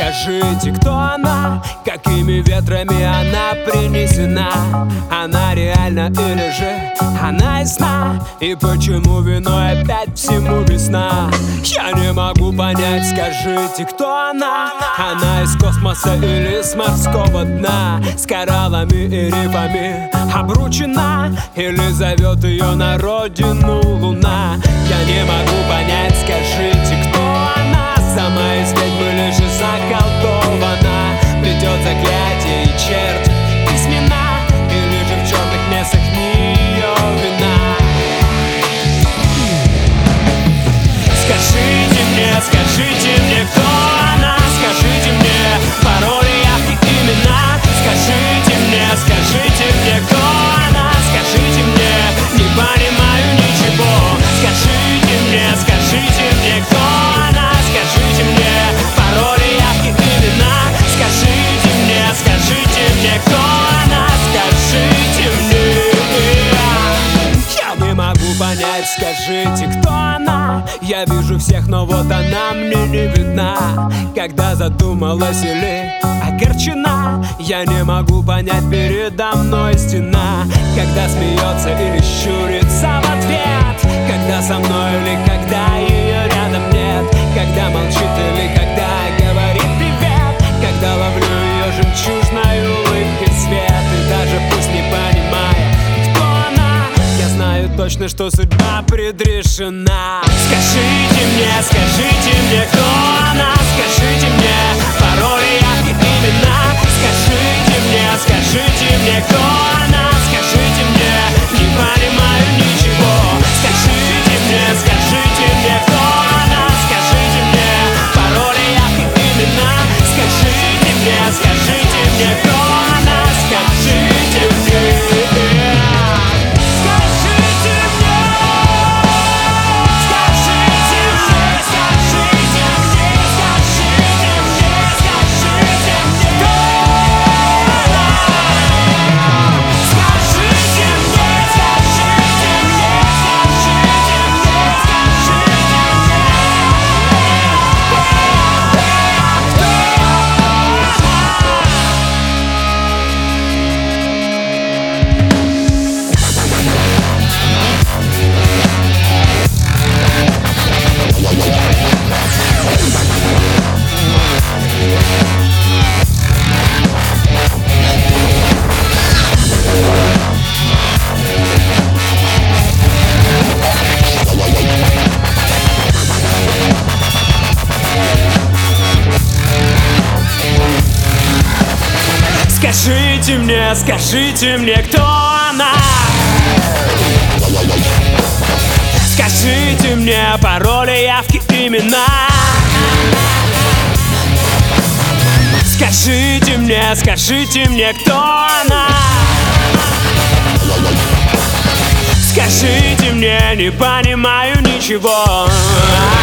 Скажите, кто она, какими ветрами она принесена? Она реально или же она из сна? И почему виной опять всему весна? Я не могу понять, скажите, кто она? Она из космоса или с морского дна? С кораллами и рифами обручена? Или зовет ее на родину луна? Я не могу понять, скажите, кто она? Сама из ведьмы лишь и заколдована. Плетет заклятие и черт письмена, или же в черных месах не ее вина. Скажите мне, кто она? Скажите мне пароли, явки, имена. Скажите мне, кто она? Скажите мне, не понимаю ничего. Скажите мне, кто она? Скажите мне пароли, явки, имена. Скажите мне, кто она? Скажите мне. Я не могу понять, скажите, кто она? Я вижу всех, но вот она мне не видна. Когда задумалась или огорчена, я не могу понять, передо мной стена. Когда смеется или щурится в ответ, когда со мной или когда ее рядом нет, когда молчит или когда говорит привет, когда ловлю ее жемчужной улыбкой свет. И даже пусть не понимая, кто она, я знаю точно, что судьба предрешена. Скажите мне, кто она? Скажите мне пароли, явки, имена. Скажите мне, кто она? Скажите мне, не понимаю ничего. Скажите мне, кто она? Скажите мне пароли, явки, имена. Скажите мне, кто она? Скажите мне. Скажите мне, кто она? Скажите мне пароли, явки, имена. Скажите мне, кто она? Скажите мне, не понимаю ничего.